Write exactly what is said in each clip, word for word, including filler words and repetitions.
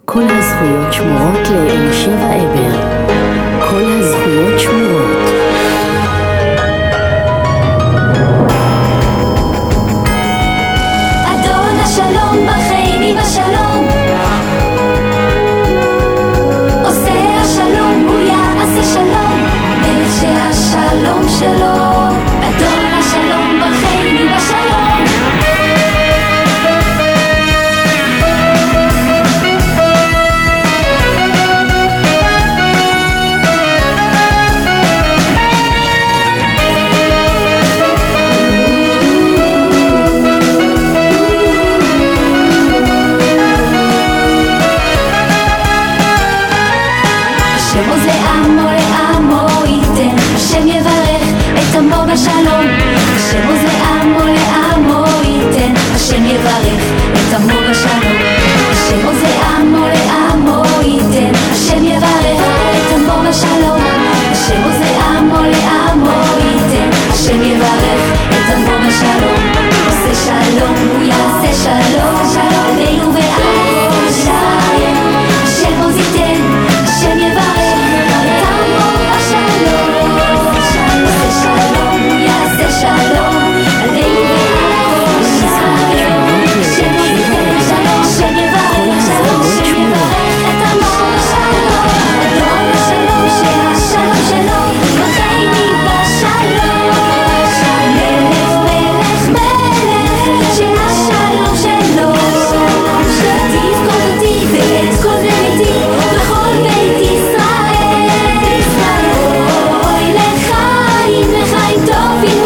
כל הזכויות שמורות לאלישבע אבר. כל הזכויות שמורות. אדון השלום בחיים בשלום, עושה השלום הוא יעשה שלום, מלך שהשלום שלו. אדון השלום בחיים בשלום, בשלום, השם עוז לעמו לעמו ייתן, השם יברך את עמו בשלום. השם עוז לעמו לעמו ייתן, השם יברך את עמו בשלום. השם עוז לעמו לעמו ייתן, השם יברך את עמו בשלום. עושה שלום הוא יעשה שלום, שלום עלינו ועל ישראל. השם עוז ייתן, השם יברך את עמו בשלום. עושה שלום שלום עלינו ועל ישראל. השם ייתן שלום, השם יברך שלום, השם יברך את עמו בשלום. אדון השלום שהשלום שלו בחיים בשלום. מלך מלך מלך שהשלום שלו שתיף כל אותי ואת כל ביתי בכל בית ישראל. אוי לחיים לחיים טובים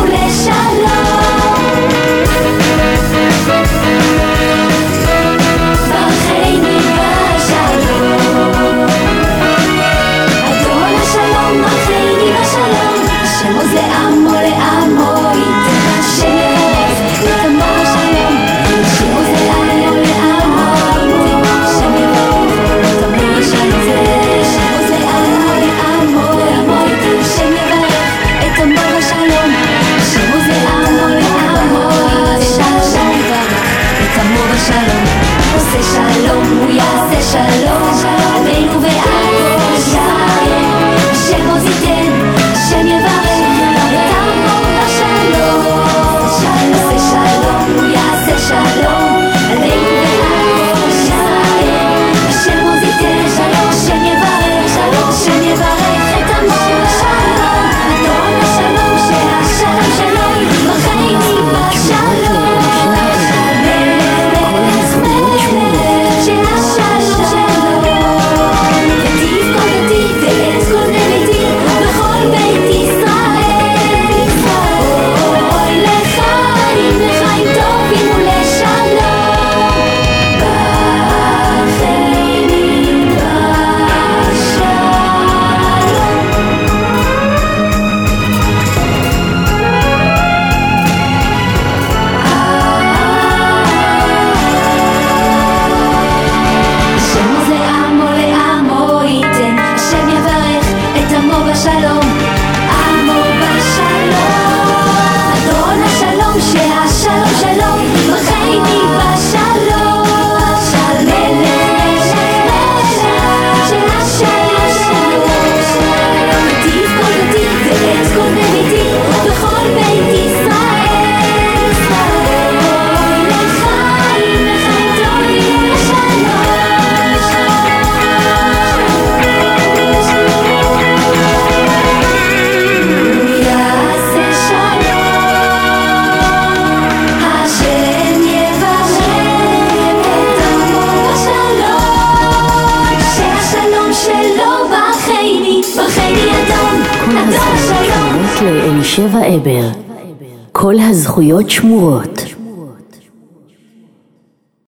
אלישבע אבר. כל הזכויות שמורות.